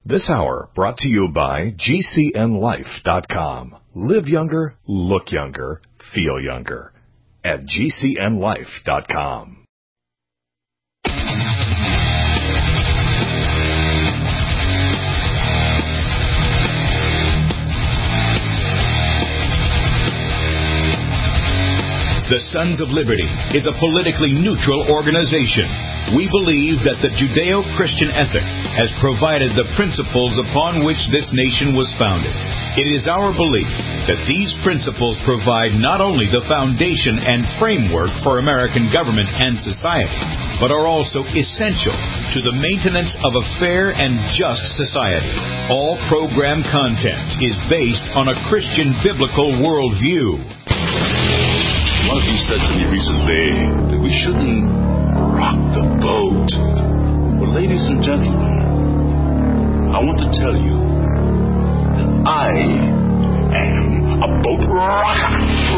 This hour brought to you by GCNLife.com. Live younger, look younger, feel younger. At GCNLife.com. The Sons of Liberty is a politically neutral organization. We believe that the Judeo-Christian ethic has provided the principles upon which this nation was founded. It is our belief that these principles provide not only the foundation and framework for American government and society, but are also essential to the maintenance of a fair and just society. All program content is based on a Christian biblical worldview. One of you said to me recently that we shouldn't rock the boat. Well, ladies and gentlemen, I want to tell you that I am a boat rocker.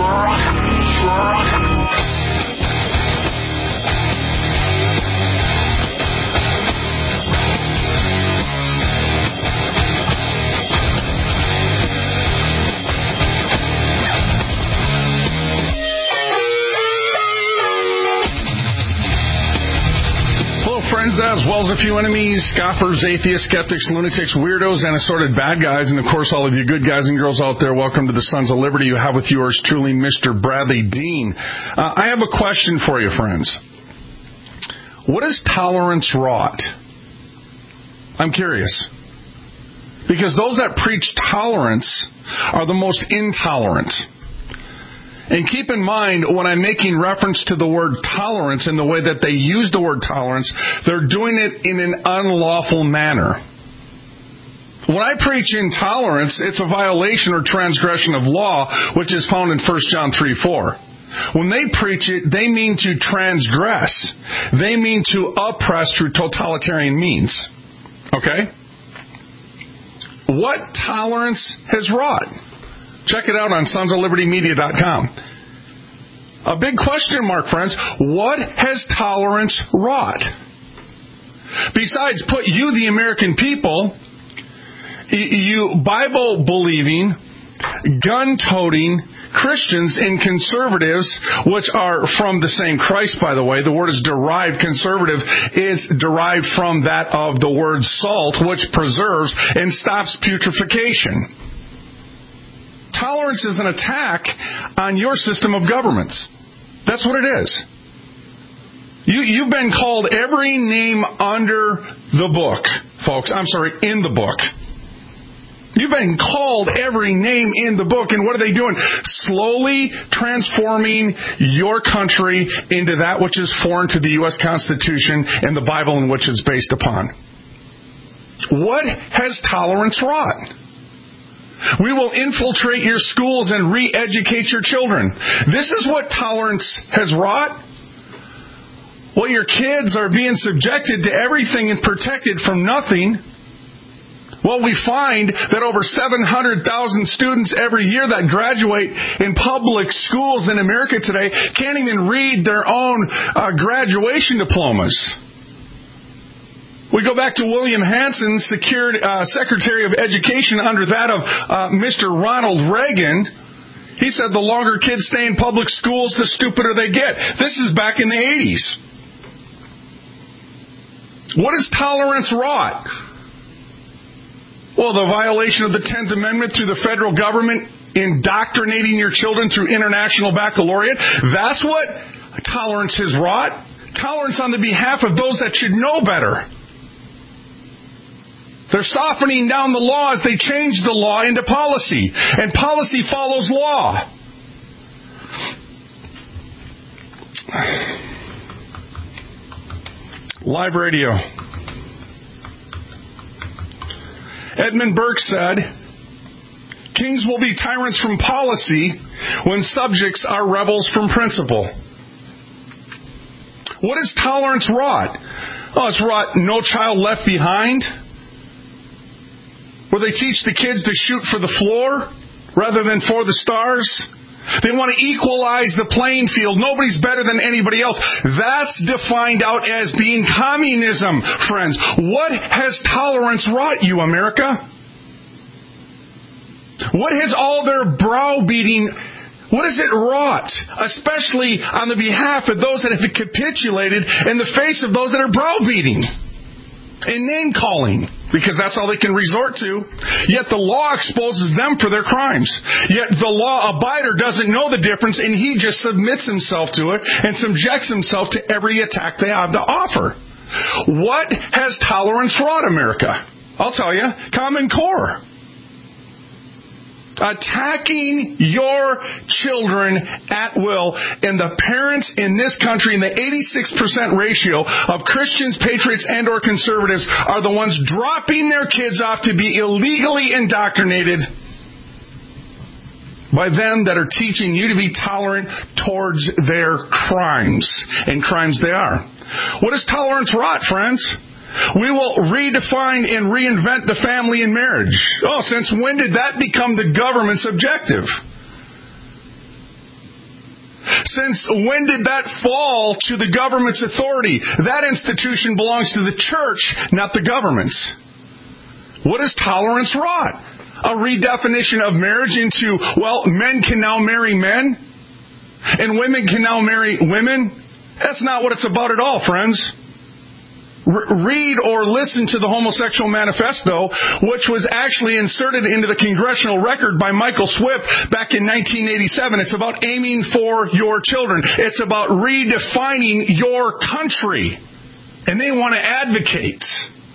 Friends, as well as a few enemies, scoffers, atheists, skeptics, lunatics, weirdos, and assorted bad guys, and of course all of you good guys and girls out there, welcome to the Sons of Liberty. You have with yours truly, Mr. Bradley Dean. I have a question for you, friends. What is tolerance wrought? I'm curious. Because those that preach tolerance are the most intolerant. And keep in mind, when I'm making reference to the word tolerance and the way that they use the word tolerance, they're doing it in an unlawful manner. When I preach intolerance, it's a violation or transgression of law, which is found in 1 John 3:4. When they preach it, they mean to transgress. They mean to oppress through totalitarian means. Okay? What tolerance has wrought? Check it out on sonsoflibertymedia.com. A big question mark, friends. What has tolerance wrought? Besides, put you, the American people, you Bible-believing, gun-toting Christians and conservatives, which are from the same Christ, by the way. The word is derived. Conservative is derived from that of the word salt, which preserves and stops putrefaction. Tolerance is an attack on your system of governments. That's what it is. You've been called every name under the book, folks. I'm sorry, in the book. You've been called every name in the book. And what are they doing? Slowly transforming your country into that which is foreign to the U.S. Constitution and the Bible in which it's based upon. What has tolerance wrought? We will infiltrate your schools and re-educate your children. This is what tolerance has wrought. Well, your kids are being subjected to everything and protected from nothing. Well, we find that over 700,000 students every year that graduate in public schools in America today can't even read their own graduation diplomas. We go back to William Hanson, Secretary of Education under that of Mr. Ronald Reagan. He said the longer kids stay in public schools, the stupider they get. This is back in the 80s. What is tolerance wrought? Well, the violation of the 10th Amendment through the federal government, indoctrinating your children through international baccalaureate. That's what tolerance has wrought. Tolerance on the behalf of those that should know better. They're softening down the law as they change the law into policy. And policy follows law. Live radio. Edmund Burke said, "Kings will be tyrants from policy when subjects are rebels from principle." What is tolerance wrought? Oh, it's wrought No Child Left Behind, where they teach the kids to shoot for the floor rather than for the stars. They want to equalize the playing field. Nobody's better than anybody else. That's defined out as being communism, friends. What has tolerance wrought you, America? What has all their browbeating, what has it wrought? Especially on the behalf of those that have capitulated in the face of those that are browbeating and name-calling, because that's all they can resort to. Yet the law exposes them for their crimes. Yet the law abider doesn't know the difference, and he just submits himself to it and subjects himself to every attack they have to offer. What has tolerance wrought, America? I'll tell you, Common Core. Attacking your children at will, and the parents in this country, in the 86% ratio of Christians, patriots, and or conservatives, are the ones dropping their kids off to be illegally indoctrinated by them that are teaching you to be tolerant towards their crimes, and crimes they are. What is tolerance wrought, friends? We will redefine and reinvent the family and marriage. Oh, since when did that become the government's objective? Since when did that fall to the government's authority? That institution belongs to the church, not the government. What is tolerance wrought? A redefinition of marriage into, well, men can now marry men, and women can now marry women? That's not what it's about at all, friends. Read or listen to the Homosexual Manifesto, which was actually inserted into the congressional record by Michael Swift back in 1987. It's about aiming for your children. It's about redefining your country. And they want to advocate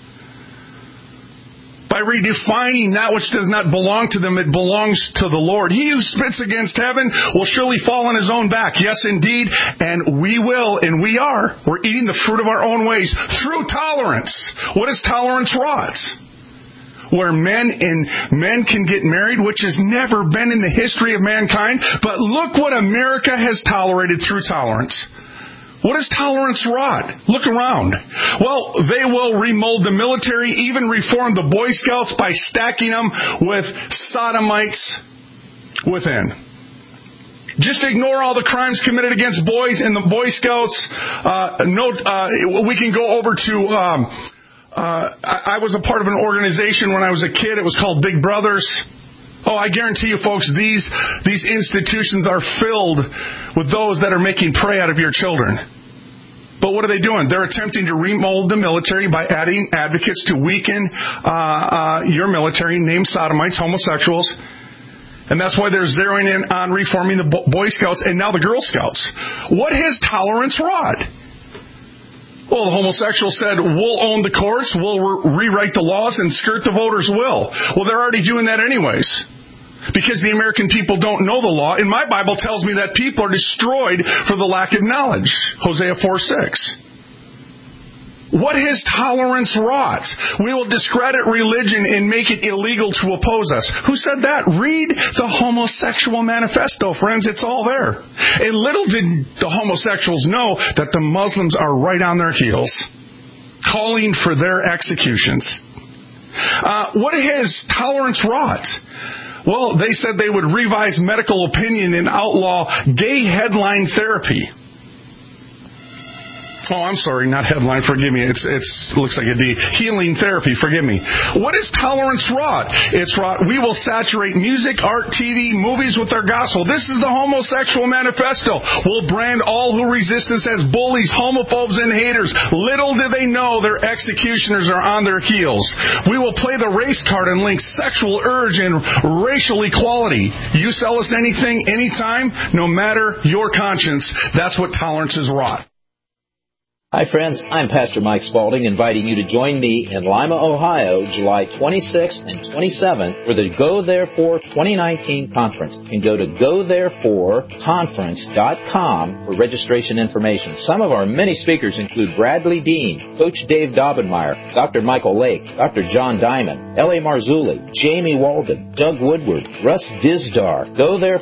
by redefining that which does not belong to them. It belongs to the Lord. He who spits against heaven will surely fall on his own back. Yes, indeed. And we will, and we are. We're eating the fruit of our own ways through tolerance. What is tolerance wrought? Where men can get married, which has never been in the history of mankind. But look what America has tolerated through tolerance. What is tolerance wrought? Look around. Well, they will remold the military, even reform the Boy Scouts by stacking them with sodomites within. Just ignore all the crimes committed against boys in the Boy Scouts. We can go over to... I was a part of an organization when I was a kid. It was called Big Brothers. Oh, I guarantee you, folks, these institutions are filled with those that are making prey out of your children. But what are they doing? They're attempting to remold the military by adding advocates to weaken your military, named sodomites, homosexuals. And that's why they're zeroing in on reforming the Boy Scouts and now the Girl Scouts. What has tolerance wrought? Well, the homosexual said, we'll own the courts, we'll rewrite the laws, and skirt the voters' will. Well, they're already doing that anyways. Because the American people don't know the law. And my Bible tells me that people are destroyed for the lack of knowledge. Hosea 4:6. What has tolerance wrought? We will discredit religion and make it illegal to oppose us. Who said that? Read the Homosexual Manifesto, friends. It's all there. And little did the homosexuals know that the Muslims are right on their heels, calling for their executions. What has tolerance wrought? Well, they said they would revise medical opinion and outlaw gay headline therapy. Oh, I'm sorry, not headline, forgive me. It looks like a D. Healing therapy, forgive me. What is tolerance wrought? It's wrought, we will saturate music, art, TV, movies with our gospel. This is the Homosexual Manifesto. We'll brand all who resist us as bullies, homophobes, and haters. Little do they know their executioners are on their heels. We will play the race card and link sexual urge and racial equality. You sell us anything, anytime, no matter your conscience. That's what tolerance is wrought. Hi, friends. I'm Pastor Mike Spaulding, inviting you to join me in Lima, Ohio, July 26th and 27th for the Go Therefore 2019 conference. You can go to GoThereforeConference.com for registration information. Some of our many speakers include Bradley Dean, Coach Dave Daubenmire, Dr. Michael Lake, Dr. John Diamond, L.A. Marzulli, Jamie Walden, Doug Woodward, Russ Dizdar.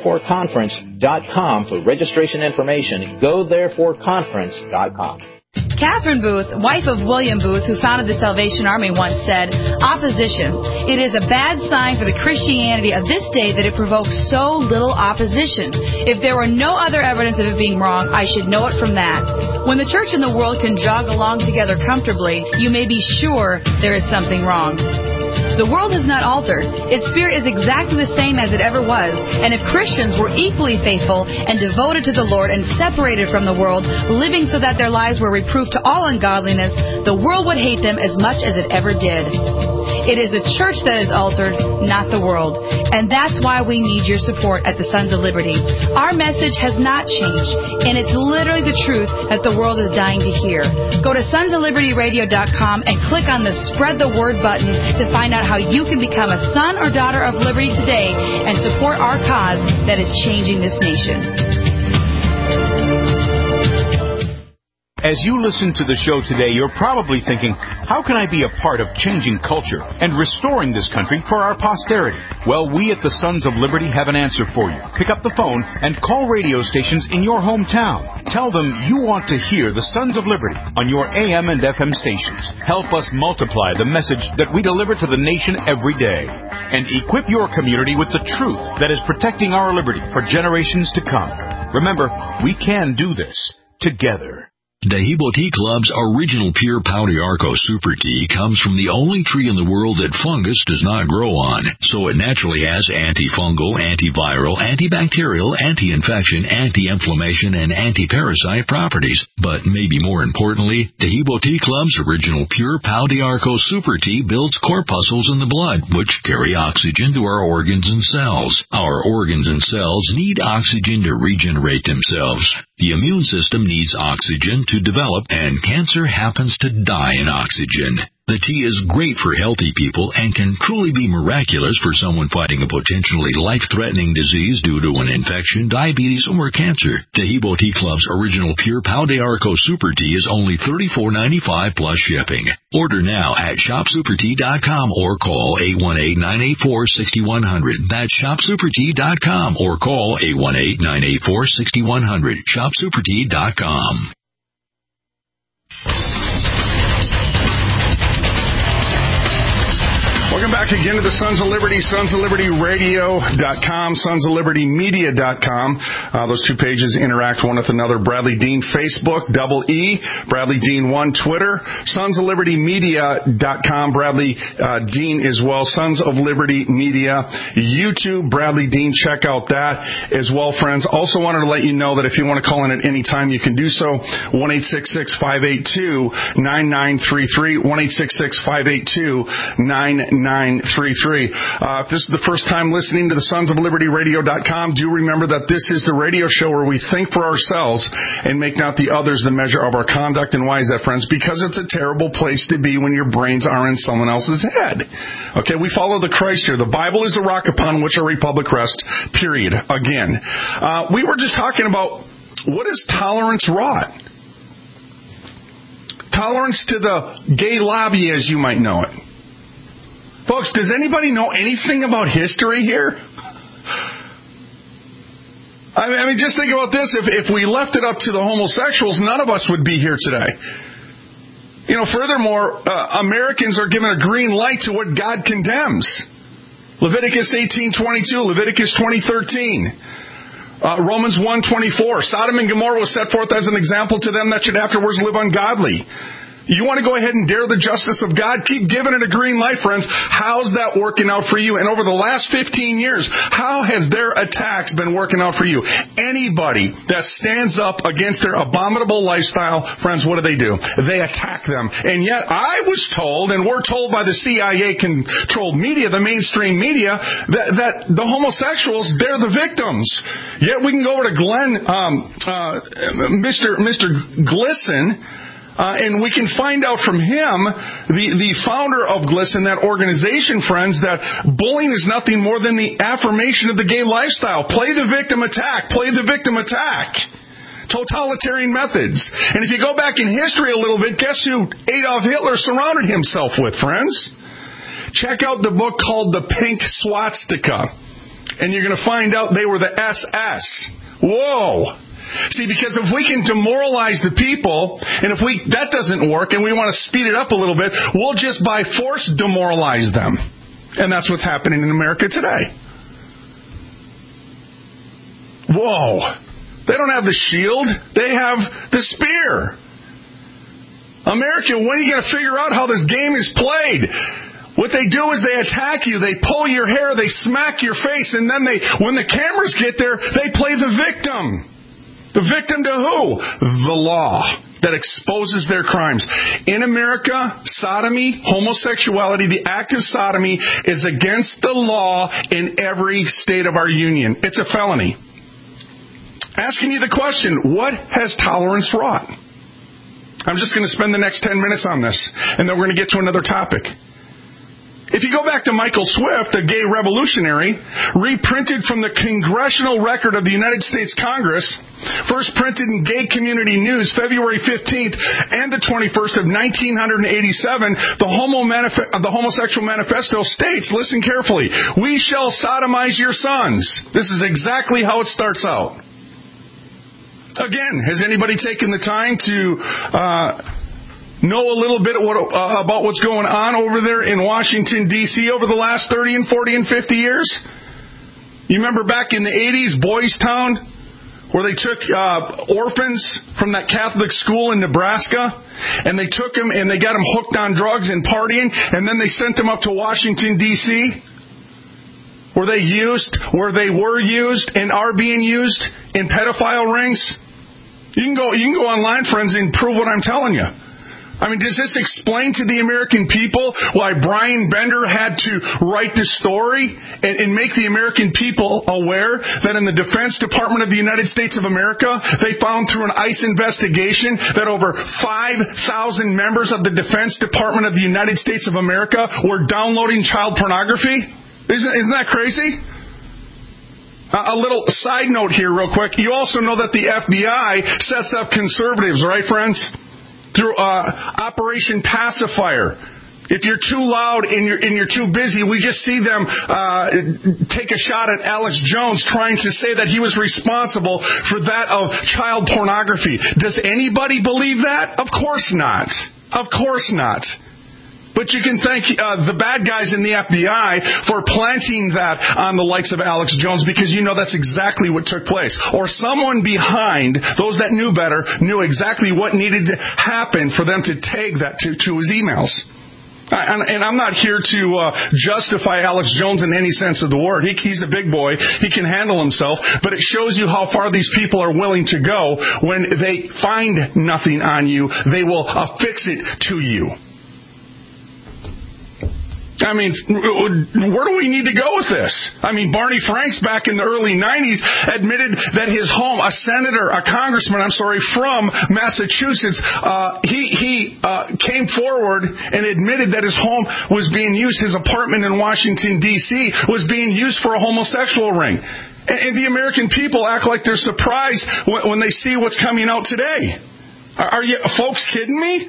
GoThereforeConference.com for registration information. GoThereforeConference.com. Catherine Booth, wife of William Booth, who founded the Salvation Army, once said, "Opposition. It is a bad sign for the Christianity of this day that it provokes so little opposition. If there were no other evidence of it being wrong, I should know it from that. When the church and the world can jog along together comfortably, you may be sure there is something wrong." The world has not altered. Its spirit is exactly the same as it ever was. And if Christians were equally faithful and devoted to the Lord and separated from the world, living so that their lives were reproof to all ungodliness, the world would hate them as much as it ever did. It is the church that is altered, not the world. And that's why we need your support at the Sons of Liberty. Our message has not changed, and it's literally the truth that the world is dying to hear. Go to sonsoflibertyradio.com and click on the Spread the Word button to find out how you can become a son or daughter of liberty today and support our cause that is changing this nation. As you listen to the show today, you're probably thinking, how can I be a part of changing culture and restoring this country for our posterity? Well, we at the Sons of Liberty have an answer for you. Pick up the phone and call radio stations in your hometown. Tell them you want to hear the Sons of Liberty on your AM and FM stations. Help us multiply the message that we deliver to the nation every day. And equip your community with the truth that is protecting our liberty for generations to come. Remember, we can do this together. Dehibo Tea Club's original pure Pau d'Arco Super Tea comes from the only tree in the world that fungus does not grow on, so it naturally has antifungal, antiviral, antibacterial, anti-infection, anti-inflammation, and anti-parasite properties. But maybe more importantly, Dehibo Tea Club's original pure Pau d'Arco Super Tea builds corpuscles in the blood, which carry oxygen to our organs and cells. Our organs and cells need oxygen to regenerate themselves. The immune system needs oxygen to develop, and cancer happens to die in oxygen. The tea is great for healthy people and can truly be miraculous for someone fighting a potentially life-threatening disease due to an infection, diabetes, or cancer. Dehibo Tea Club's original pure Pau d'Arco Super Tea is only $34.95 plus shipping. Order now at shopsupertea.com or call 818-984-6100. That's shopsupertea.com or call 818-984-6100. shopsupertea.com. Welcome back again to the Sons of Liberty, sonsoflibertyradio.com, sonsoflibertymedia.com. Those two pages interact one with another. Bradley Dean, Facebook, double E, Bradley Dean 1, Twitter, sonsoflibertymedia.com, Bradley Dean as well, Sons of Liberty Media, YouTube, Bradley Dean, check out that as well, friends. Also wanted to let you know that if you want to call in at any time, you can do so, 1-866-582-9933, 1-866-582-9933. If this is the first time listening to the sonsoflibertyradio.com, do remember that this is the radio show where we think for ourselves and make not the others the measure of our conduct. And why is that, friends? Because it's a terrible place to be when your brains are in someone else's head. Okay, we follow the Christ here. The Bible is the rock upon which our republic rests, period. Again. We were just talking about what is tolerance wrought? Tolerance to the gay lobby, as you might know it. Folks, does anybody know anything about history here? I mean, just think about this. If we left it up to the homosexuals, none of us would be here today. You know, furthermore, Americans are given a green light to what God condemns. Leviticus 18:22, Leviticus 20:13, Romans 1:24. Sodom and Gomorrah was set forth as an example to them that should afterwards live ungodly. You want to go ahead and dare the justice of God? Keep giving it a green light, friends. How's that working out for you? And over the last 15 years, how has their attacks been working out for you? Anybody that stands up against their abominable lifestyle, friends, what do? They attack them. And yet I was told, and we're told by the CIA-controlled media, the mainstream media, that the homosexuals, they're the victims. Yet we can go over to Mr. Glisson, and we can find out from him, the founder of GLSEN, that organization, friends, that bullying is nothing more than the affirmation of the gay lifestyle. Play the victim attack. Play the victim attack. Totalitarian methods. And if you go back in history a little bit, guess who Adolf Hitler surrounded himself with, friends? Check out the book called The Pink Swastika. And you're going to find out they were the SS. Whoa! See, because if we can demoralize the people, and if that doesn't work, and we want to speed it up a little bit, we'll just by force demoralize them. And that's what's happening in America today. Whoa. They don't have the shield. They have the spear. America, when are you going to figure out how this game is played? What they do is they attack you, they pull your hair, they smack your face, and then when the cameras get there, they play the victim. The victim to who? The law that exposes their crimes. In America, sodomy, homosexuality, the act of sodomy is against the law in every state of our union. It's a felony. Asking you the question, what has tolerance wrought? I'm just going to spend the next 10 minutes on this, and then we're going to get to another topic. If you go back to Michael Swift, a gay revolutionary, reprinted from the Congressional Record of the United States Congress, first printed in Gay Community News, February 15th and the 21st of 1987, the Homosexual Manifesto states, listen carefully, "We shall sodomize your sons." This is exactly how it starts out. Again, has anybody taken the time to know a little bit about what's going on over there in Washington, D.C. over the last 30 and 40 and 50 years? You remember back in the 80s, Boys Town, where they took orphans from that Catholic school in Nebraska, and they took them and they got them hooked on drugs and partying, and then they sent them up to Washington, D.C., where they were used and are being used in pedophile rings? You can go online, friends, and prove what I'm telling you. I mean, does this explain to the American people why Brian Bender had to write this story and make the American people aware that in the Defense Department of the United States of America, they found through an ICE investigation that over 5,000 members of the Defense Department of the United States of America were downloading child pornography? Isn't that crazy? A little side note here real quick. You also know that the FBI sets up conservatives, right, friends? Through Operation Pacifier. If you're too loud and you're too busy, we just see them take a shot at Alex Jones trying to say that he was responsible for that of child pornography. Does anybody believe that? Of course not. Of course not. But you can thank the bad guys in the FBI for planting that on the likes of Alex Jones, because you know that's exactly what took place. Or someone behind, those that knew better, knew exactly what needed to happen for them to tag that to his emails. And I'm not here to justify Alex Jones in any sense of the word. He's a big boy. He can handle himself. But it shows you how far these people are willing to go. When they find nothing on you, they will affix it to you. I mean, where do we need to go with this? I mean, Barney Franks back in the early 90s admitted that his home, a congressman from Massachusetts, he came forward and admitted that his home was being used, his apartment in Washington, D.C. was being used for a homosexual ring. And the American people act like they're surprised when they see what's coming out today. Are you folks kidding me?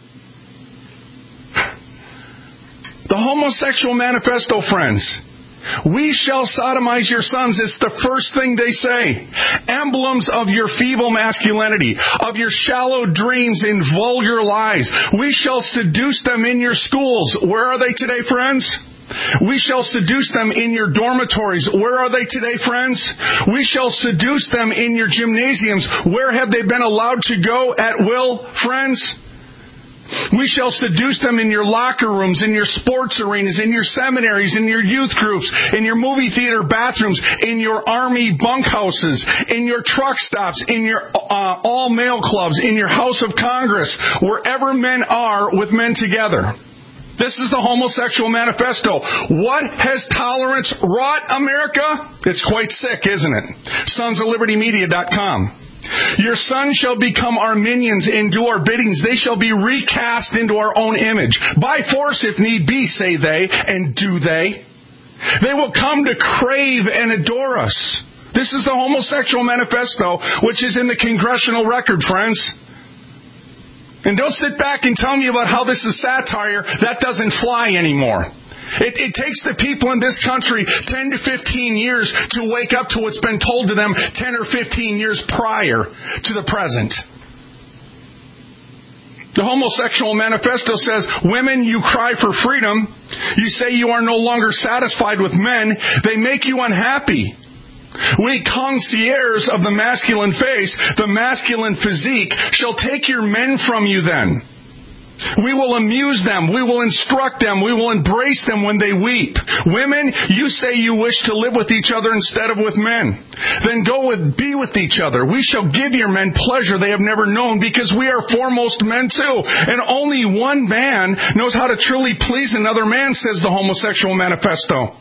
The Homosexual Manifesto, friends. We shall sodomize your sons. It's the first thing they say. Emblems of your feeble masculinity, of your shallow dreams and vulgar lies. We shall seduce them in your schools. Where are they today, friends? We shall seduce them in your dormitories. Where are they today, friends? We shall seduce them in your gymnasiums. Where have they been allowed to go at will, friends? We shall seduce them in your locker rooms, in your sports arenas, in your seminaries, in your youth groups, in your movie theater bathrooms, in your army bunkhouses, in your truck stops, in your all-male clubs, in your House of Congress, wherever men are with men together. This is the Homosexual Manifesto. What has tolerance wrought, America? It's quite sick, isn't it? SonsOfLibertyMedia.com. Your sons shall become our minions and do our biddings. They shall be recast into our own image. By force, if need be, say they, and do they. They will come to crave and adore us. This is the Homosexual Manifesto, which is in the Congressional Record, friends. And don't sit back and tell me about how this is satire. That doesn't fly anymore. It takes the people in this country 10 to 15 years to wake up to what's been told to them 10 or 15 years prior to the present. The Homosexual Manifesto says, women, you cry for freedom. You say you are no longer satisfied with men. They make you unhappy. We concierges of the masculine face, the masculine physique, shall take your men from you then. We will amuse them. We will instruct them. We will embrace them when they weep. Women, you say you wish to live with each other instead of with men. Then be with each other. We shall give your men pleasure they have never known, because we are foremost men too. And only one man knows how to truly please another man, says the Homosexual Manifesto.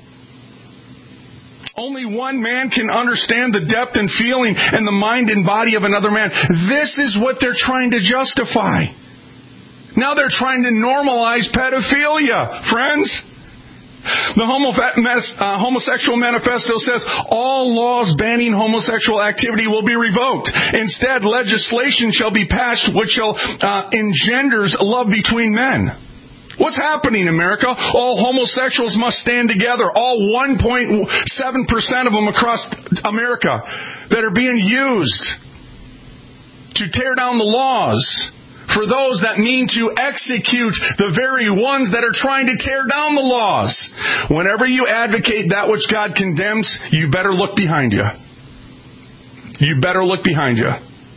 Only one man can understand the depth and feeling and the mind and body of another man. This is what they're trying to justify. Now they're trying to normalize pedophilia, friends. The Homosexual Manifesto says all laws banning homosexual activity will be revoked. Instead, legislation shall be passed which shall engenders love between men. What's happening in America? All homosexuals must stand together. All 1.7% of them across America that are being used to tear down the laws for those that mean to execute the very ones that are trying to tear down the laws. Whenever you advocate that which God condemns, you better look behind you. You better look behind you.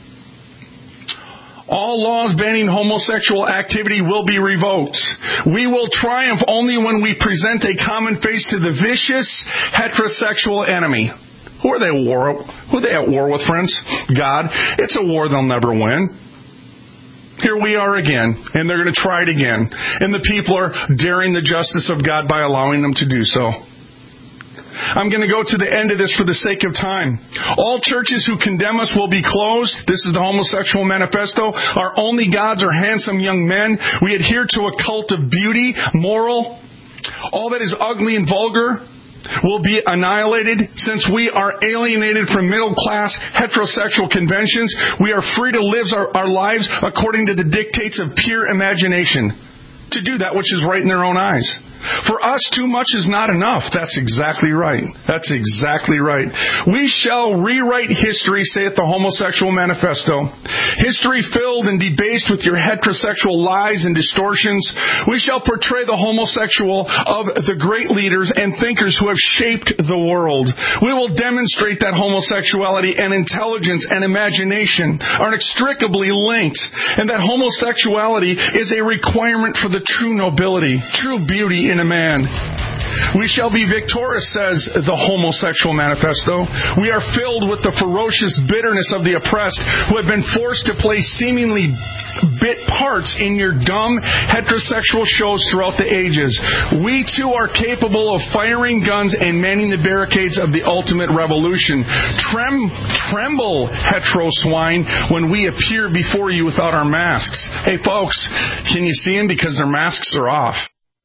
All laws banning homosexual activity will be revoked. We will triumph only when we present a common face to the vicious heterosexual enemy. Who are they at war with, friends? God. It's a war they'll never win. Here we are again, and they're going to try it again. And the people are daring the justice of God by allowing them to do so. I'm going to go to the end of this for the sake of time. All churches who condemn us will be closed. This is the Homosexual Manifesto. Our only gods are handsome young men. We adhere to a cult of beauty, moral. All that is ugly and vulgar will be annihilated. Since we are alienated from middle-class heterosexual conventions, we are free to live our lives according to the dictates of pure imagination, to do that which is right in their own eyes. For us, too much is not enough. That's exactly right. That's exactly right. We shall rewrite history, saith the Homosexual Manifesto. History filled and debased with your heterosexual lies and distortions. We shall portray the homosexual of the great leaders and thinkers who have shaped the world. We will demonstrate that homosexuality and intelligence and imagination are inextricably linked, and that homosexuality is a requirement for the true nobility, true beauty in a man. We shall be victorious, says the Homosexual Manifesto. We are filled with the ferocious bitterness of the oppressed who have been forced to play seemingly bit parts in your dumb heterosexual shows throughout the ages. We too are capable of firing guns and manning the barricades of the ultimate revolution. Tremble, hetero swine, when we appear before you without our masks. Hey folks, can you see them? Because their masks are off.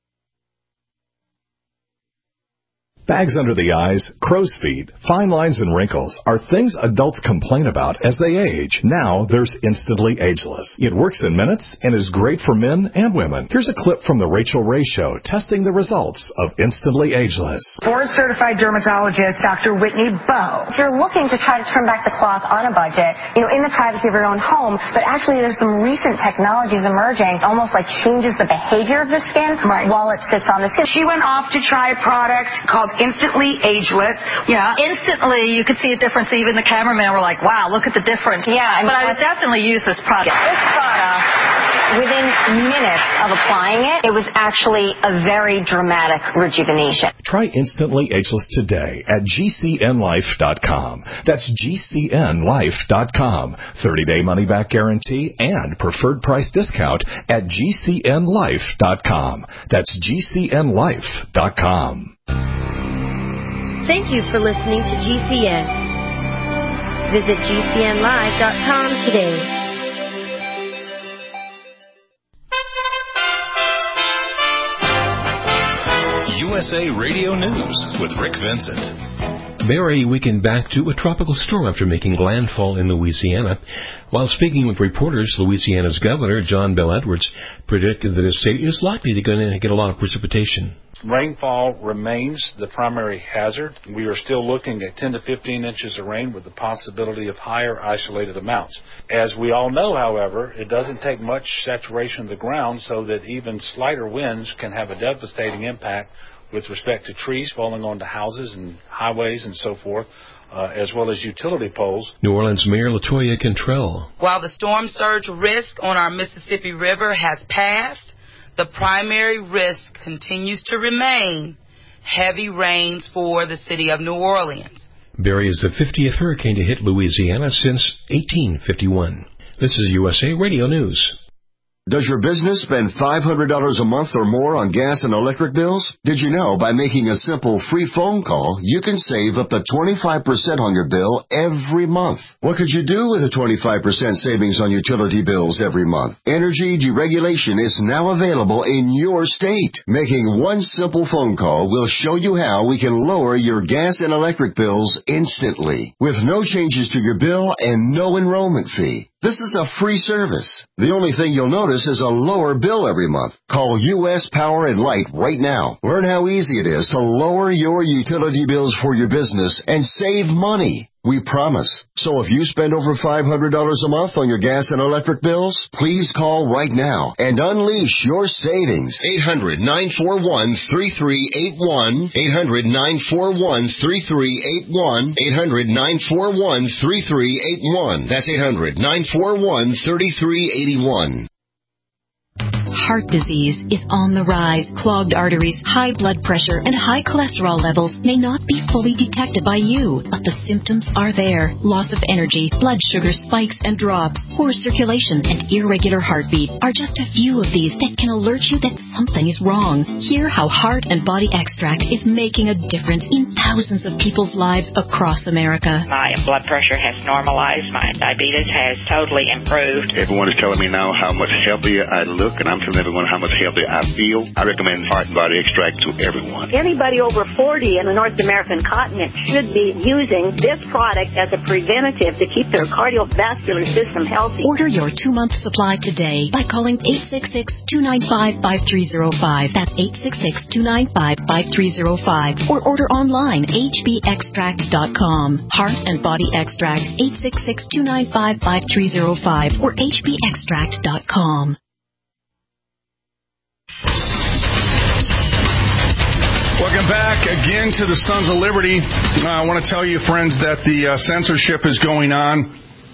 Bags under the eyes, crow's feet, fine lines, and wrinkles are things adults complain about as they age. Now there's Instantly Ageless. It works in minutes and is great for men and women. Here's a clip from The Rachel Ray Show testing the results of Instantly Ageless. Board-certified dermatologist Dr. Whitney Bowe. If you're looking to try to turn back the clock on a budget, in the privacy of your own home, but actually there's some recent technologies emerging, almost like changes the behavior of the skin while it sits on the skin. She went off to try a product called Instantly Ageless. Yeah. Instantly, you could see a difference. Even the cameraman were like, wow, look at the difference. Yeah. But I would definitely use this product. This product, within minutes of applying it, it was actually a very dramatic rejuvenation. Try Instantly Ageless today at GCNlife.com. That's GCNlife.com. 30-day money-back guarantee and preferred price discount at GCNlife.com. That's GCNlife.com. Thank you for listening to GCN. Visit GCNlive.com today. USA Radio News with Rick Vincent. Barry weakened back to a tropical storm after making landfall in Louisiana. While speaking with reporters, Louisiana's governor, John Bel Edwards, predicted that the state is likely to get a lot of precipitation. Rainfall remains the primary hazard. We are still looking at 10 to 15 inches of rain with the possibility of higher isolated amounts. As we all know, however, it doesn't take much saturation of the ground so that even slighter winds can have a devastating impact with respect to trees falling onto houses and highways and so forth, as well as utility poles. New Orleans Mayor LaToya Cantrell. While the storm surge risk on our Mississippi River has passed, the primary risk continues to remain heavy rains for the city of New Orleans. Barry is the 50th hurricane to hit Louisiana since 1851. This is USA Radio News. Does your business spend $500 a month or more on gas and electric bills? Did you know by making a simple free phone call, you can save up to 25% on your bill every month? What could you do with a 25% savings on utility bills every month? Energy deregulation is now available in your state. Making one simple phone call will show you how we can lower your gas and electric bills instantly, with no changes to your bill and no enrollment fee. This is a free service. The only thing you'll notice is a lower bill every month. Call U.S. Power and Light right now. Learn how easy it is to lower your utility bills for your business and save money. We promise. So if you spend over $500 a month on your gas and electric bills, please call right now and unleash your savings. 800-941-3381. 800-941-3381. 800-941-3381. That's 800-941-3381. Heart disease is on the rise. Clogged arteries, high blood pressure, and high cholesterol levels may not be fully detected by you, but the symptoms are there. Loss of energy, blood sugar spikes and drops, poor circulation, and irregular heartbeat are just a few of these that can alert you that something is wrong. Hear how Heart and Body Extract is making a difference in thousands of people's lives across America. My blood pressure has normalized. My diabetes has totally improved. Everyone is telling me now how much healthier I look, and I'm telling everyone how much healthier I feel. I recommend Heart and Body Extract to everyone. Anybody over 40 in the North American continent should be using this product as a preventative to keep their cardiovascular system healthy. Order your 2-month supply today by calling 866-295-5305. That's 866-295-5305. Or order online, hbextract.com. Heart and Body Extract, 866-295-5305 or hbextract.com. Welcome back again to the Sons of Liberty. I want to tell you, friends, that the censorship is going on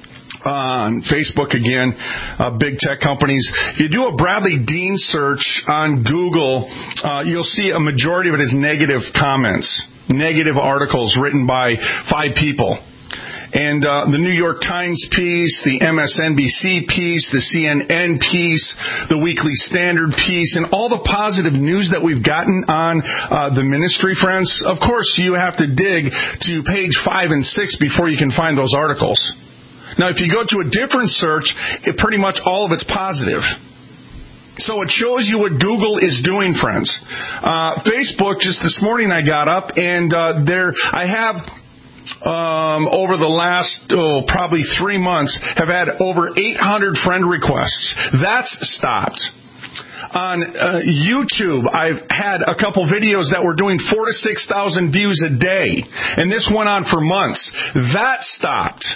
Facebook again, big tech companies. If you do a Bradley Dean search on Google, you'll see a majority of it is negative comments, negative articles written by 5 people. And the New York Times piece, the MSNBC piece, the CNN piece, the Weekly Standard piece, and all the positive news that we've gotten on the ministry, friends, of course you have to dig to page 5 and 6 before you can find those articles. Now, if you go to a different search, pretty much all of it's positive. So it shows you what Google is doing, friends. Facebook, just this morning I got up, and I have... over the last probably 3 months, have had over 800 friend requests. That's stopped. On YouTube, I've had a couple videos that were doing 4,000 to 6,000 views a day, and this went on for months. That stopped.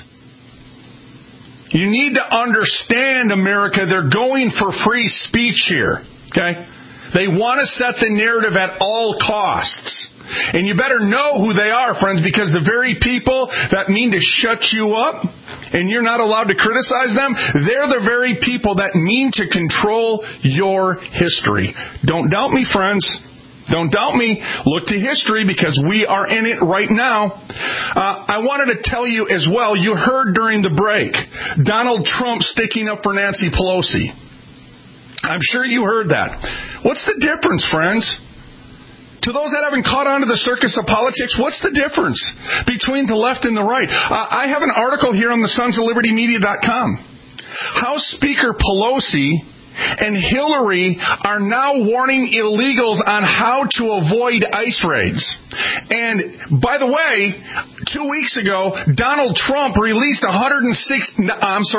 You need to understand, America, they're going for free speech here. Okay? They want to set the narrative at all costs. And you better know who they are, friends, because the very people that mean to shut you up and you're not allowed to criticize them, they're the very people that mean to control your history. Don't doubt me, friends. Don't doubt me. Look to history because we are in it right now. I wanted to tell you as well, you heard during the break, Donald Trump sticking up for Nancy Pelosi. I'm sure you heard that. What's the difference, friends? To those that haven't caught on to the circus of politics, what's the difference between the left and the right? I have an article here on the sonsoflibertymedia.com. House Speaker Pelosi and Hillary are now warning illegals on how to avoid ICE raids. And by the way, 2 weeks ago, Donald Trump released 196,000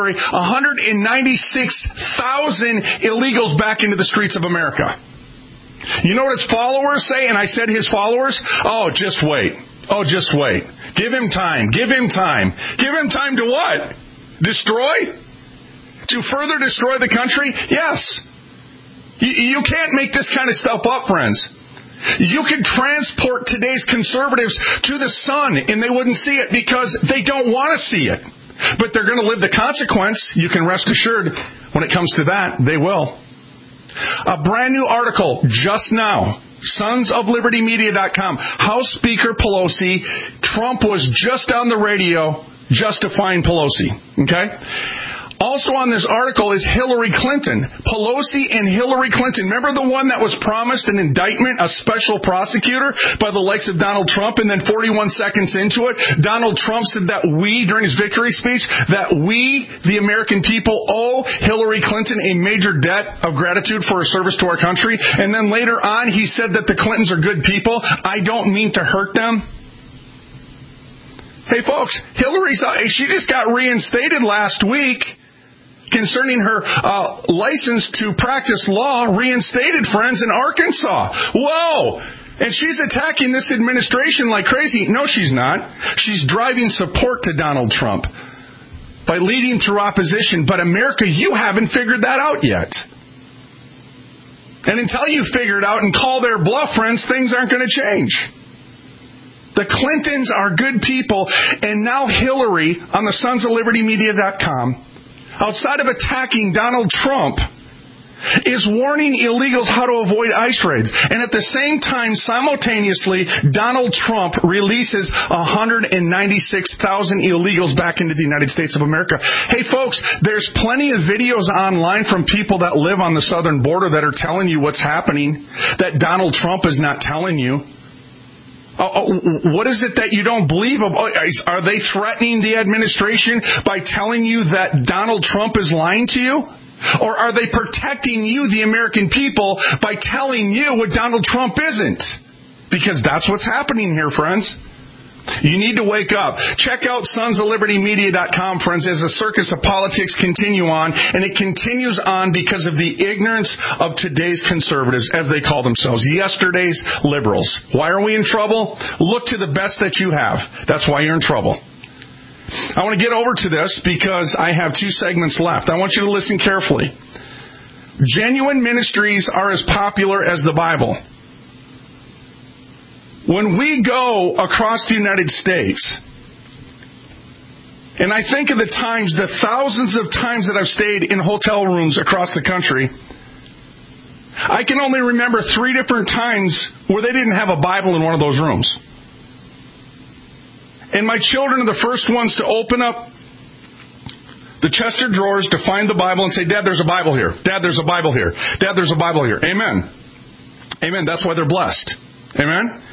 illegals back into the streets of America. You know what his followers say? And I said his followers? Oh, just wait. Oh, just wait. Give him time. Give him time. Give him time to what? Destroy? To further destroy the country? Yes. You can't make this kind of stuff up, friends. You could transport today's conservatives to the sun and they wouldn't see it because they don't want to see it. But they're going to live the consequence. You can rest assured when it comes to that, they will. A brand new article just now, sonsoflibertymedia.com. House Speaker Pelosi, Trump was just on the radio justifying Pelosi. Okay? Also on this article is Hillary Clinton. Pelosi and Hillary Clinton. Remember the one that was promised an indictment, a special prosecutor by the likes of Donald Trump, and then 41 seconds into it, Donald Trump said that we, during his victory speech, that we, the American people, owe Hillary Clinton a major debt of gratitude for her service to our country. And then later on, he said that the Clintons are good people. I don't mean to hurt them. Hey, folks, she just got reinstated last week concerning her license to practice law, reinstated, friends, in Arkansas. Whoa! And she's attacking this administration like crazy. No, she's not. She's driving support to Donald Trump by leading through opposition. But America, you haven't figured that out yet. And until you figure it out and call their bluff, friends, things aren't going to change. The Clintons are good people, and now Hillary on the sonsoflibertymedia.com, outside of attacking Donald Trump, is warning illegals how to avoid ICE raids. And at the same time, simultaneously, Donald Trump releases 196,000 illegals back into the United States of America. Hey, folks, there's plenty of videos online from people that live on the southern border that are telling you what's happening that Donald Trump is not telling you. What is it that you don't believe? Are they threatening the administration by telling you that Donald Trump is lying to you? Or are they protecting you, the American people, by telling you what Donald Trump isn't? Because that's what's happening here, friends. You need to wake up. Check out sonsoflibertymedia.com, friends, as the circus of politics continue on. And it continues on because of the ignorance of today's conservatives, as they call themselves. Yesterday's liberals. Why are we in trouble? Look to the best that you have. That's why you're in trouble. I want to get over to this because I have 2 segments left. I want you to listen carefully. Genuine ministries are as popular as the Bible. When we go across the United States, and I think of the times, the thousands of times that I've stayed in hotel rooms across the country, I can only remember 3 different times where they didn't have a Bible in one of those rooms. And my children are the first ones to open up the chest of drawers to find the Bible and say, Dad, there's a Bible here. Dad, there's a Bible here. Dad, there's a Bible here. Amen. Amen. That's why they're blessed. Amen.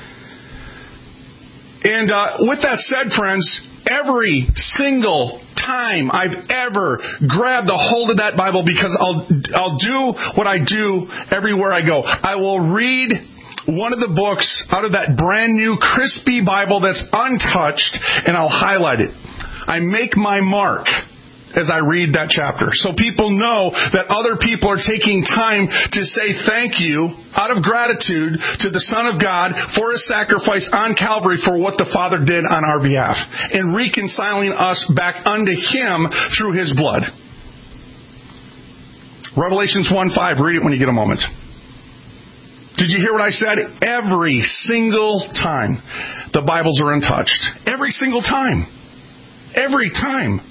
And with that said, friends, every single time I've ever grabbed a hold of that Bible, because I'll do what I do everywhere I go. I will read one of the books out of that brand new crispy Bible that's untouched, and I'll highlight it. I make my mark as I read that chapter, so people know that other people are taking time to say thank you out of gratitude to the Son of God for His sacrifice on Calvary for what the Father did on our behalf and reconciling us back unto Him through His blood. Revelations 1:5. Read it when you get a moment. Did you hear what I said? Every single time the Bibles are untouched. Every single time. Every time.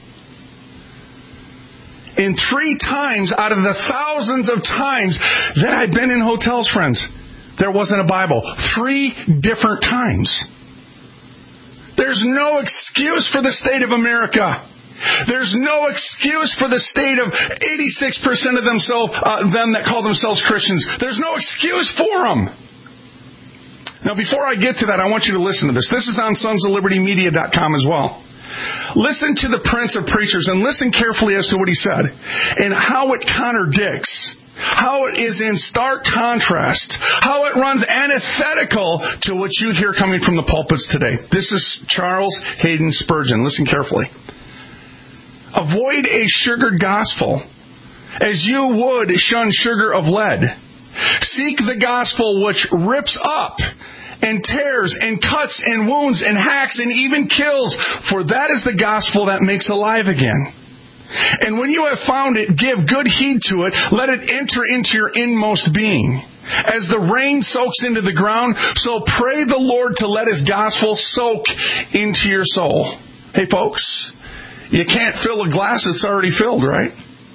And 3 times out of the thousands of times that I've been in hotels, friends, there wasn't a Bible. 3 different times. There's no excuse for the state of America. There's no excuse for the state of 86% of them that call themselves Christians. There's no excuse for them. Now, before I get to that, I want you to listen to this. This is on sonsoflibertymedia.com as well. Listen to the Prince of Preachers and listen carefully as to what he said and how it contradicts, how it is in stark contrast, how it runs antithetical to what you hear coming from the pulpits today. This is Charles Hayden Spurgeon. Listen carefully. Avoid a sugared gospel as you would shun sugar of lead. Seek the gospel which rips up and tears and cuts and wounds and hacks and even kills, for that is the gospel that makes alive again. And when you have found it, give good heed to it. Let it enter into your inmost being. As the rain soaks into the ground, so pray the Lord to let His gospel soak into your soul. Hey folks, you can't fill a glass that's already filled, right?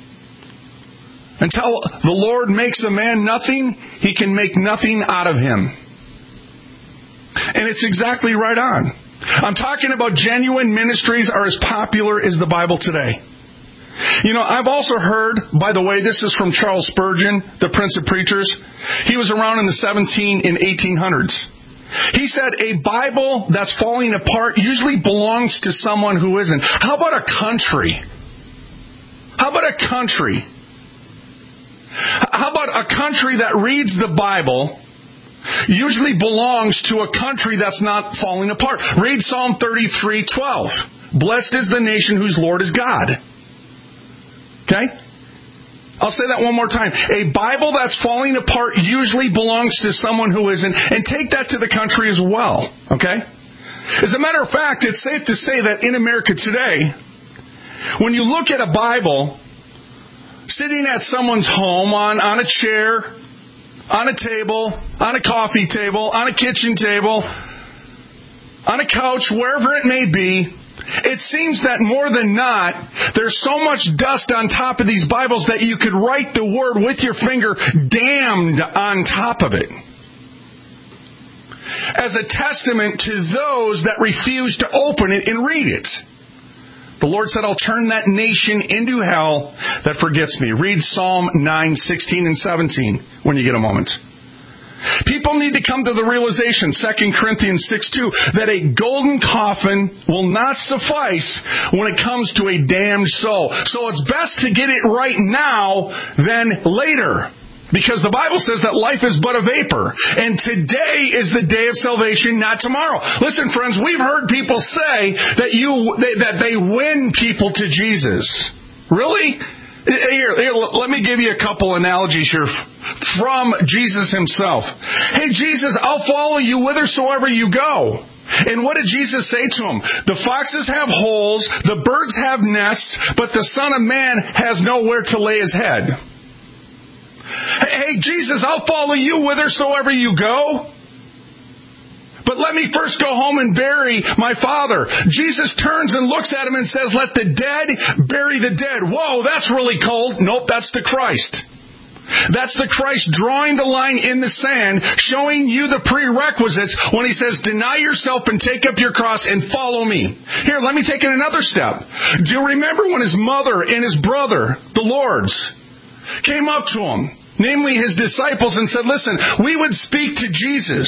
Until the Lord makes a man nothing, He can make nothing out of him. And it's exactly right on. I'm talking about genuine ministries are as popular as the Bible today. You know, I've also heard, by the way, this is from Charles Spurgeon, the Prince of Preachers. He was around in the 1800s. He said, a Bible that's falling apart usually belongs to someone who isn't. How about a country? How about a country? How about a country that reads the Bible usually belongs to a country that's not falling apart? Read Psalm 33:12. Blessed is the nation whose Lord is God. Okay? I'll say that one more time. A Bible that's falling apart usually belongs to someone who isn't. And take that to the country as well. Okay? As a matter of fact, it's safe to say that in America today, when you look at a Bible sitting at someone's home on a chair, on a table, on a coffee table, on a kitchen table, on a couch, wherever it may be, it seems that more than not, there's so much dust on top of these Bibles that you could write the word with your finger, damned, on top of it. As a testament to those that refuse to open it and read it. The Lord said, I'll turn that nation into hell that forgets me. Read Psalm 9:16 and 17 when you get a moment. People need to come to the realization, 2 Corinthians 6:2, that a golden coffin will not suffice when it comes to a damned soul. So it's best to get it right now than later. Because the Bible says that life is but a vapor. And today is the day of salvation, not tomorrow. Listen, friends, we've heard people say that they win people to Jesus. Really? Here, let me give you a couple analogies here from Jesus Himself. Hey, Jesus, I'll follow you whithersoever you go. And what did Jesus say to him? The foxes have holes, the birds have nests, but the Son of Man has nowhere to lay His head. Hey, Jesus, I'll follow you whithersoever you go. But let me first go home and bury my father. Jesus turns and looks at him and says, let the dead bury the dead. Whoa, that's really cold. Nope, that's the Christ. That's the Christ drawing the line in the sand, showing you the prerequisites when He says, deny yourself and take up your cross and follow me. Here, let me take it another step. Do you remember when His mother and His brother, the Lords, came up to Him, namely His disciples, and said, listen, we would speak to Jesus.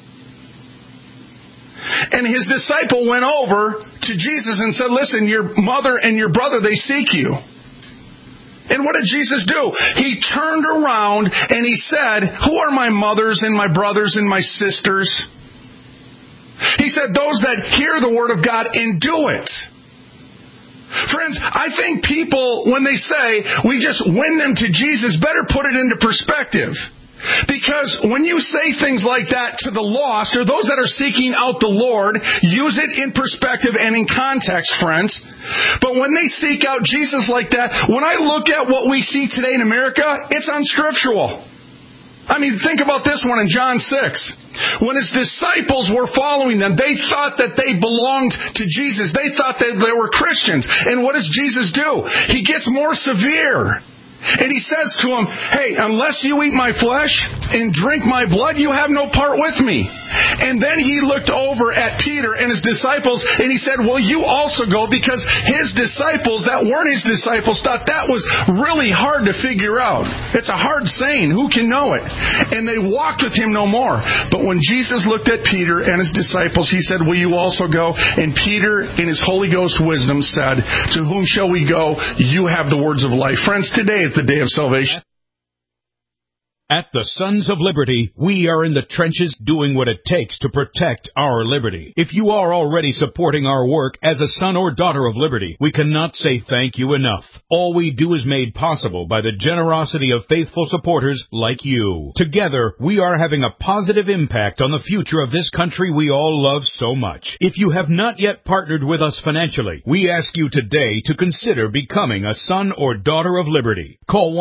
And His disciple went over to Jesus and said, listen, your mother and your brother, they seek you. And what did Jesus do? He turned around and He said, who are my mothers and my brothers and my sisters? He said, those that hear the word of God and do it. Friends, I think people, when they say we just win them to Jesus, better put it into perspective. Because when you say things like that to the lost, or those that are seeking out the Lord, use it in perspective and in context, friends. But when they seek out Jesus like that, when I look at what we see today in America, it's unscriptural. I mean, think about this one in John 6. When His disciples were following them, they thought that they belonged to Jesus. They thought that they were Christians. And what does Jesus do? He gets more severe. And He says to them, hey, unless you eat my flesh and drink my blood, you have no part with me. And then He looked over at Peter and his disciples and He said, well, you also go, because His disciples that weren't His disciples thought that was really hard to figure out. It's a hard saying. Who can know it? And they walked with Him no more. But when Jesus looked at Peter and his disciples, He said, will you also go? And Peter, in his Holy Ghost wisdom, said, to whom shall we go? You have the words of life. Friends, today is the day of salvation. At the Sons of Liberty, we are in the trenches doing what it takes to protect our liberty. If you are already supporting our work as a son or daughter of liberty, we cannot say thank you enough. All we do is made possible by the generosity of faithful supporters like you. Together, we are having a positive impact on the future of this country we all love so much. If you have not yet partnered with us financially, we ask you today to consider becoming a son or daughter of liberty. Call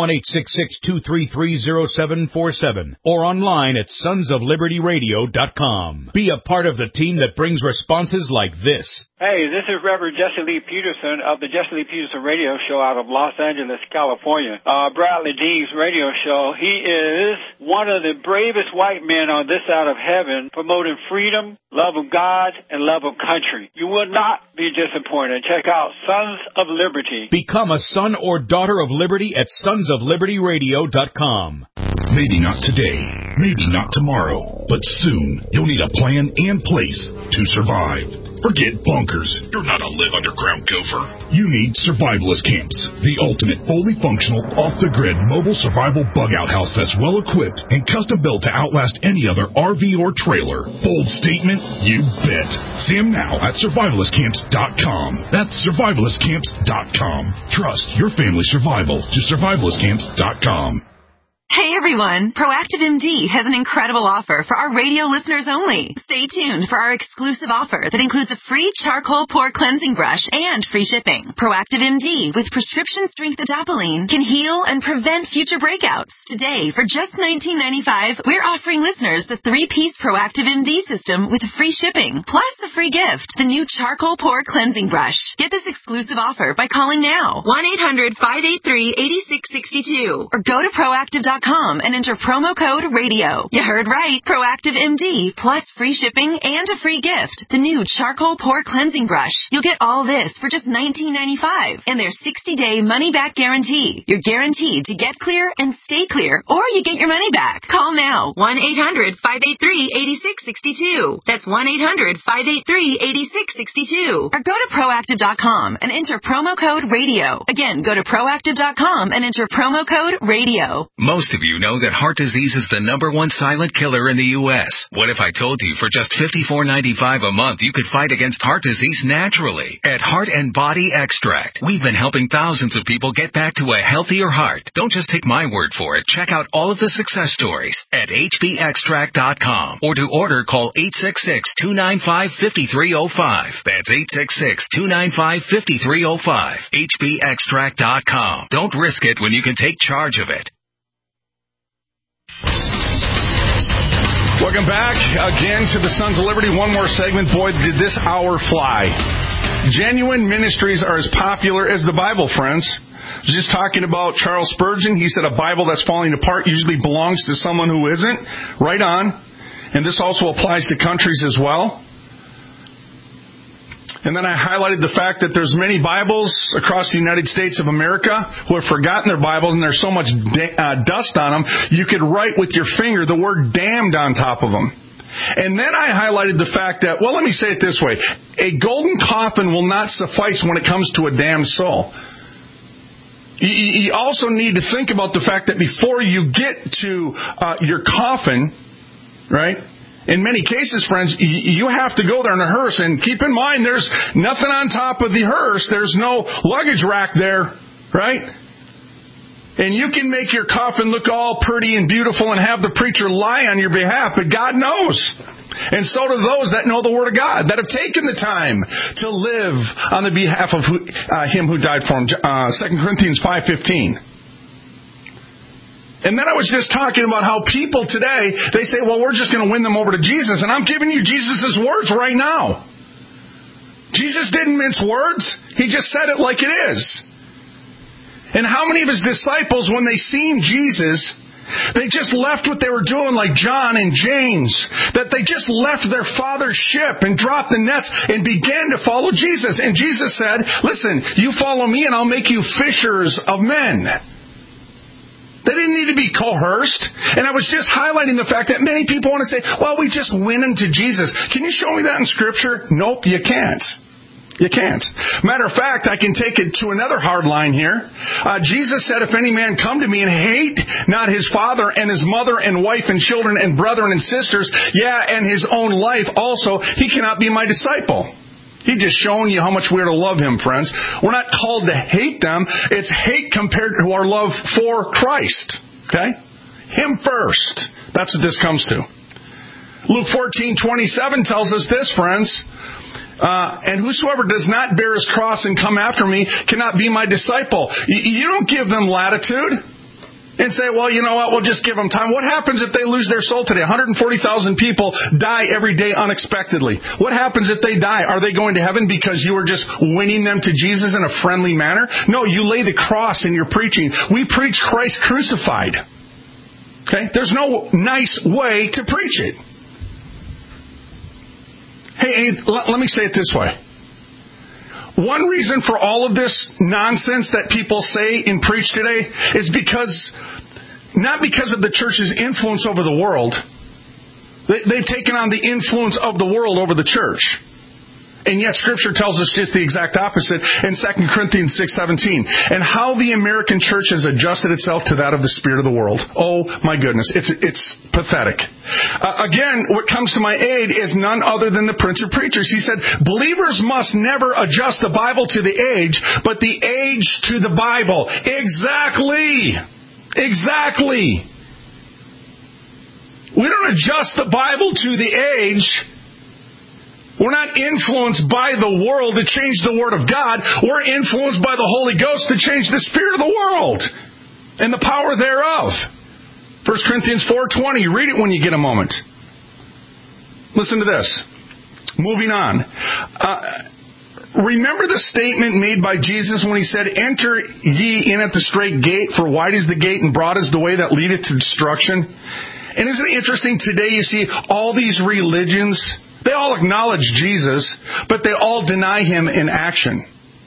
1-866-233-0747 or online at sonsoflibertyradio.com. Be a part of the team that brings responses like this. Hey, this is Reverend Jesse Lee Peterson of the Jesse Lee Peterson Radio Show out of Los Angeles, California. Bradley Dean's radio show. He is one of the bravest white men on this side of heaven, promoting freedom, love of God, and love of country. You will not be disappointed. Check out Sons of Liberty. Become a son or daughter of liberty at sonsoflibertyradio.com. Maybe not today, maybe not tomorrow, but soon you'll need a plan and place to survive. Forget bunkers. You're not a live underground gopher. You need survivalist camps, the ultimate fully functional, off-the-grid mobile survival bug-out house that's well-equipped and custom-built to outlast any other RV or trailer. Bold statement? You bet. See them now at survivalistcamps.com. That's survivalistcamps.com. Trust your family's survival to survivalistcamps.com. Hey everyone, Proactive MD has an incredible offer for our radio listeners only. Stay tuned for our exclusive offer that includes a free charcoal pore cleansing brush and free shipping. Proactive MD with prescription strength adapalene can heal and prevent future breakouts. Today, for just $19.95, we're offering listeners the 3-piece Proactive MD system with free shipping, plus a free gift, the new charcoal pore cleansing brush. Get this exclusive offer by calling now, 1-800-583-8662, or go to proactive.com and enter promo code RADIO. You heard right. Proactive MD plus free shipping and a free gift. The new charcoal pore cleansing brush. You'll get all this for just $19.95 and their 60-day money-back guarantee. You're guaranteed to get clear and stay clear, or you get your money back. Call now. 1-800-583-8662. That's 1-800-583-8662. Or go to proactive.com and enter promo code RADIO. Again, go to proactive.com and enter promo code RADIO. Most of you know that heart disease is the #1 silent killer in the U.S. What if I told you for just $54.95 a month you could fight against heart disease naturally? At Heart and Body Extract, we've been helping thousands of people get back to a healthier heart. Don't just take my word for it. Check out all of the success stories at hbextract.com, or to order, call 866-295-5305. That's 866-295-5305. hbextract.com. Don't risk it when you can take charge of it. Welcome back again to the Sons of Liberty. One more segment. Boy, did this hour fly. Genuine ministries are as popular as the Bible, friends. I was just talking about Charles Spurgeon. He said a Bible that's falling apart usually belongs to someone who isn't. Right on. And this also applies to countries as well. And then I highlighted the fact that there's many Bibles across the United States of America who have forgotten their Bibles, and there's so much dust on them, you could write with your finger the word damned on top of them. And then I highlighted the fact that, well, let me say it this way. A golden coffin will not suffice when it comes to a damned soul. You also need to think about the fact that before you get to your coffin, right? In many cases, friends, you have to go there in a hearse. And keep in mind, there's nothing on top of the hearse. There's no luggage rack there, right? And you can make your coffin look all pretty and beautiful and have the preacher lie on your behalf, but God knows. And so do those that know the Word of God, that have taken the time to live on the behalf of Him who died for them. 2 Corinthians 5:15. And then I was just talking about how people today, they say, well, we're just going to win them over to Jesus. And I'm giving you Jesus' words right now. Jesus didn't mince words. He just said it like it is. And how many of His disciples, when they seen Jesus, they just left what they were doing, like John and James, that they just left their father's ship and dropped the nets and began to follow Jesus. And Jesus said, listen, you follow me and I'll make you fishers of men. They didn't need to be coerced. And I was just highlighting the fact that many people want to say, well, we just went into Jesus. Can you show me that in Scripture? Nope, you can't. You can't. Matter of fact, I can take it to another hard line here. Jesus said, if any man come to me and hate not his father and his mother and wife and children and brethren and sisters, and his own life also, he cannot be my disciple. He just shown you how much we're to love him, friends. We're not called to hate them. It's hate compared to our love for Christ. Okay? Him first. That's what this comes to. Luke 14:27 tells us this, friends. And whosoever does not bear his cross and come after me cannot be my disciple. You don't give them latitude and say, well, you know what, we'll just give them time. What happens if they lose their soul today? 140,000 people die every day unexpectedly. What happens if they die? Are they going to heaven because you were just winning them to Jesus in a friendly manner? No, you lay the cross in your preaching. We preach Christ crucified. Okay? There's no nice way to preach it. Hey, let me say it this way. One reason for all of this nonsense that people say and preach today is not because of the church's influence over the world. They've taken on the influence of the world over the church. And yet Scripture tells us just the exact opposite in 2 Corinthians 6:17. And how the American church has adjusted itself to that of the spirit of the world. Oh, my goodness. It's pathetic. Again, what comes to my aid is none other than the Prince of Preachers. He said, believers must never adjust the Bible to the age, but the age to the Bible. Exactly. We don't adjust the Bible to the age. We're not influenced by the world to change the Word of God. We're influenced by the Holy Ghost to change the spirit of the world and the power thereof. 1 Corinthians 4:20. Read it when you get a moment. Listen to this. Moving on. Remember the statement made by Jesus when he said, enter ye in at the straight gate, for wide is the gate and broad is the way that leadeth to destruction. And isn't it interesting today you see all these religions, they all acknowledge Jesus, but they all deny him in action.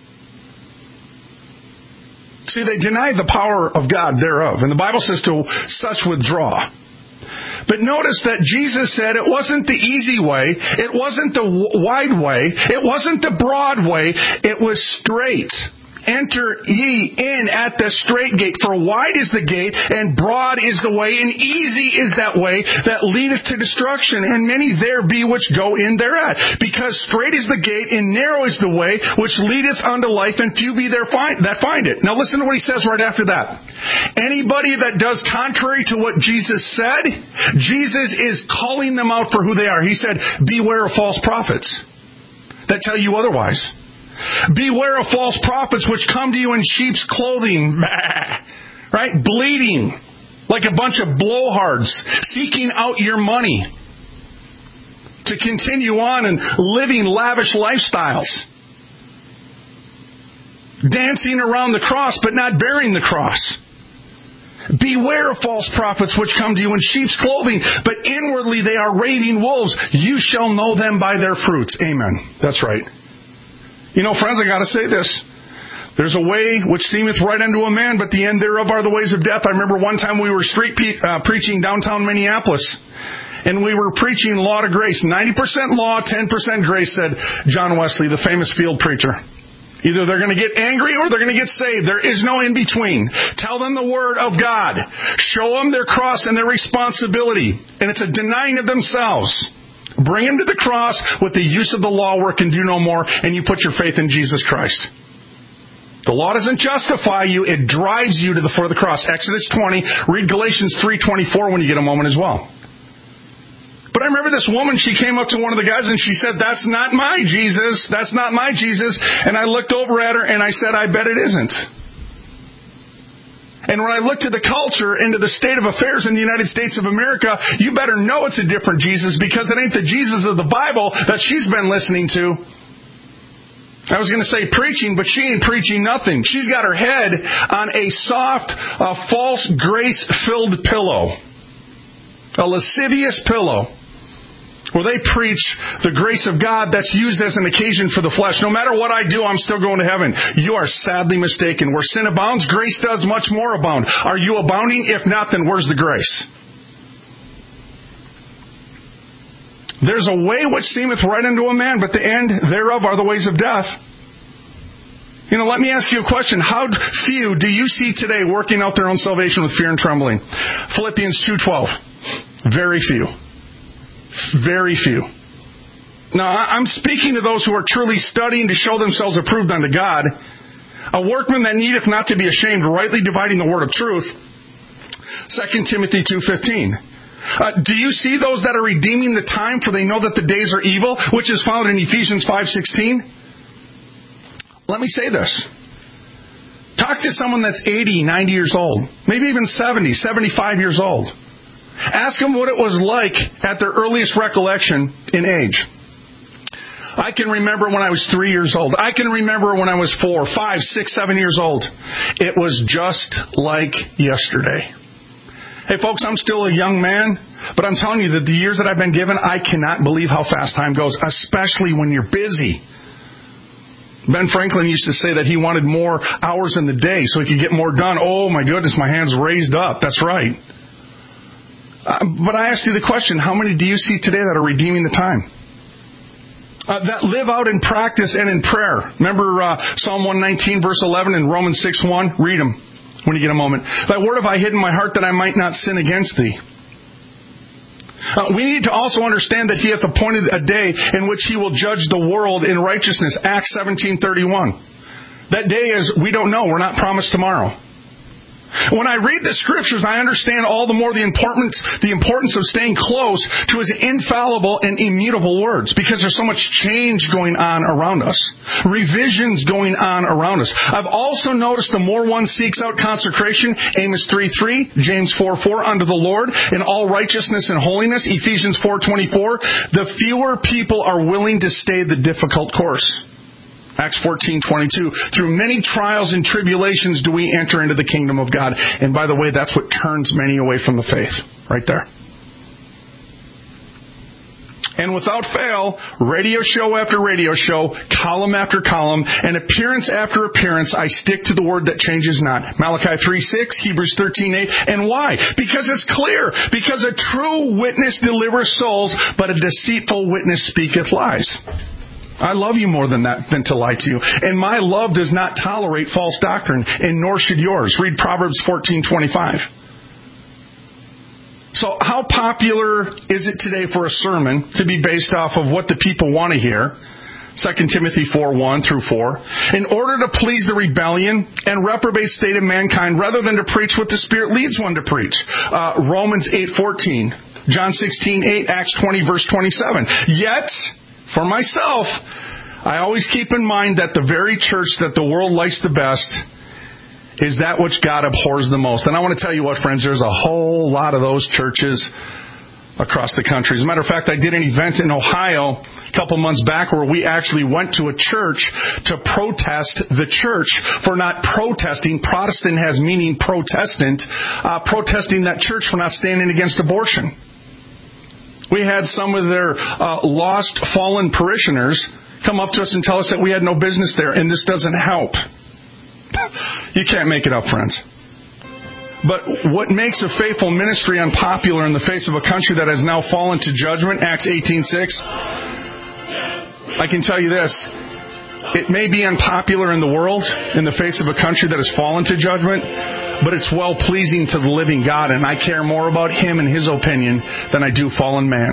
See, they deny the power of God thereof. And the Bible says to such withdraw. But notice that Jesus said it wasn't the easy way. It wasn't the wide way. It wasn't the broad way. It was straight. Enter ye in at the straight gate, for wide is the gate, and broad is the way, and easy is that way that leadeth to destruction, and many there be which go in thereat. Because straight is the gate, and narrow is the way which leadeth unto life, and few be there that find it. Now listen to what he says right after that. Anybody that does contrary to what Jesus said, Jesus is calling them out for who they are. He said, beware of false prophets that tell you otherwise. Beware of false prophets which come to you in sheep's clothing, right? Bleeding like a bunch of blowhards, seeking out your money to continue on and living lavish lifestyles. Dancing around the cross but not bearing the cross. Beware of false prophets which come to you in sheep's clothing, but inwardly they are ravening wolves. You shall know them by their fruits. Amen. That's right. You know, friends, I got to say this. There's a way which seemeth right unto a man, but the end thereof are the ways of death. I remember one time we were street preaching downtown Minneapolis, and we were preaching law to grace. 90% law, 10% grace, said John Wesley, the famous field preacher. Either they're going to get angry or they're going to get saved. There is no in between. Tell them the Word of God. Show them their cross and their responsibility. And it's a denying of themselves. Bring them to the cross with the use of the law where it can do no more, and you put your faith in Jesus Christ. The law doesn't justify you, it drives you for the cross. Exodus 20, read Galatians 3:24 when you get a moment as well. But I remember this woman, she came up to one of the guys and she said, that's not my Jesus, that's not my Jesus. And I looked over at her and I said, I bet it isn't. And when I looked at the culture and to the state of affairs in the United States of America, you better know it's a different Jesus, because it ain't the Jesus of the Bible that she's been listening to. I was going to say preaching, but she ain't preaching nothing. She's got her head on a soft, false grace-filled pillow. A lascivious pillow. Where they preach the grace of God that's used as an occasion for the flesh. No matter what I do, I'm still going to heaven. You are sadly mistaken. Where sin abounds, grace does much more abound. Are you abounding? If not, then where's the grace? There's a way which seemeth right unto a man, but the end thereof are the ways of death. Let me ask you a question. How few do you see today working out their own salvation with fear and trembling? Philippians 2:12. Very few. Very few. Now, I'm speaking to those who are truly studying to show themselves approved unto God, a workman that needeth not to be ashamed, rightly dividing the word of truth. 2 Timothy 2:15. Do you see those that are redeeming the time, for they know that the days are evil, which is found in Ephesians 5:16? Let me say this. Talk to someone that's 80, 90 years old, maybe even 70, 75 years old. Ask them what it was like at their earliest recollection in age. I can remember when I was 3 years old. I can remember when I was 4, 5, 6, 7 years old. It was just like yesterday. Hey, folks, I'm still a young man, but I'm telling you that the years that I've been given, I cannot believe how fast time goes, especially when you're busy. Ben Franklin used to say that he wanted more hours in the day so he could get more done. Oh, my goodness, my hand's raised up. That's right. But I asked you the question, how many do you see today that are redeeming the time? That live out in practice and in prayer. Remember Psalm 119, verse 11, and Romans 6:1? Read them when you get a moment. Thy word have I hid in my heart that I might not sin against thee. We need to also understand that he hath appointed a day in which he will judge the world in righteousness. Acts 17:31. That day is, we don't know. We're not promised tomorrow. When I read the Scriptures, I understand all the more the importance of staying close to His infallible and immutable words, because there's so much change going on around us, revisions going on around us. I've also noticed the more one seeks out consecration, Amos 3:3, James 4:4, unto the Lord in all righteousness and holiness, Ephesians 4:24, the fewer people are willing to stay the difficult course. Acts 14:22. Through many trials and tribulations do we enter into the kingdom of God. And by the way, that's what turns many away from the faith. Right there. And without fail, radio show after radio show, column after column, and appearance after appearance, I stick to the word that changes not. Malachi 3:6, Hebrews 13:8. And why? Because it's clear. Because a true witness delivers souls, but a deceitful witness speaketh lies. I love you more than to lie to you. And my love does not tolerate false doctrine, and nor should yours. Read Proverbs 14:25. So how popular is it today for a sermon to be based off of what the people want to hear? 2 Timothy 4:1-4. In order to please the rebellion and reprobate state of mankind, rather than to preach what the Spirit leads one to preach. Romans 8:14. John 16:8. Acts 20, verse 27. Yet, for myself, I always keep in mind that the very church that the world likes the best is that which God abhors the most. And I want to tell you what, friends, there's a whole lot of those churches across the country. As a matter of fact, I did an event in Ohio a couple months back where we actually went to a church to protest the church for not protesting. Protestant has meaning Protestant. Protesting that church for not standing against abortion. We had some of their lost, fallen parishioners come up to us and tell us that we had no business there, and this doesn't help. You can't make it up, friends. But what makes a faithful ministry unpopular in the face of a country that has now fallen to judgment, Acts 18:6, I can tell you this. It may be unpopular in the world, in the face of a country that has fallen to judgment, but it's well-pleasing to the living God, and I care more about Him and His opinion than I do fallen man.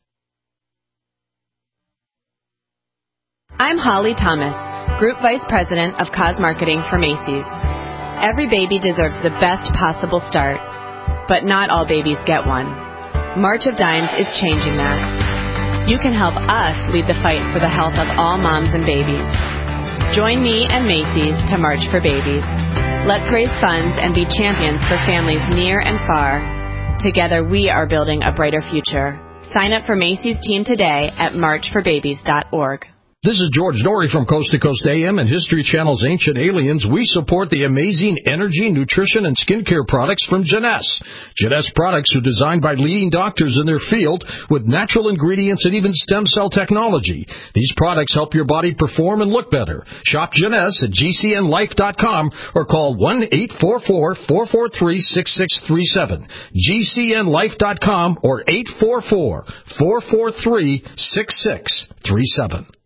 I'm Holly Thomas, Group Vice President of Cause Marketing for Macy's. Every baby deserves the best possible start, but not all babies get one. March of Dimes is changing that. You can help us lead the fight for the health of all moms and babies. Join me and Macy's to March for Babies. Let's raise funds and be champions for families near and far. Together we are building a brighter future. Sign up for Macy's team today at marchforbabies.org. This is George Norrie from Coast to Coast AM and History Channel's Ancient Aliens. We support the amazing energy, nutrition, and skincare products from Jeunesse. Jeunesse products are designed by leading doctors in their field with natural ingredients and even stem cell technology. These products help your body perform and look better. Shop Jeunesse at GCNlife.com or call 1-844-443-6637. GCNlife.com or 844-443-6637.